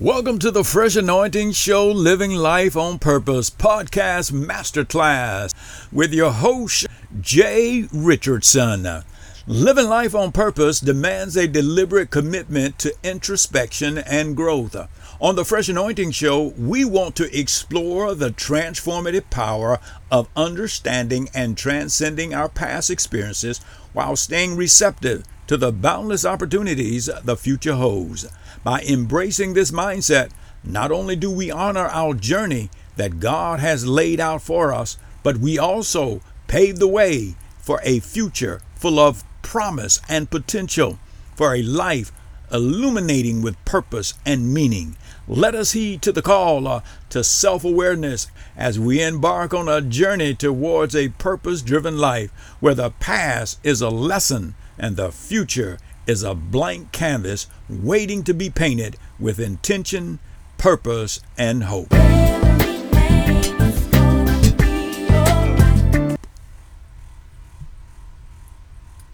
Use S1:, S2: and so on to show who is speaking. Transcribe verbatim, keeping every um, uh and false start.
S1: Welcome to the Fresh Anointing Show, Living Life on Purpose podcast masterclass with your host, Jay Richardson. Living life on purpose demands a deliberate commitment to introspection and growth. On the Fresh Anointing Show, we want to explore the transformative power of understanding and transcending our past experiences while staying receptive to the boundless opportunities the future holds. By embracing this mindset, not only do we honor our journey that God has laid out for us, but we also pave the way for a future full of promise and potential, for a life illuminating with purpose and meaning. Let us heed to the call uh, to self-awareness as we embark on a journey towards a purpose-driven life where the past is a lesson and the future is a blank canvas waiting to be painted with intention, purpose, and hope.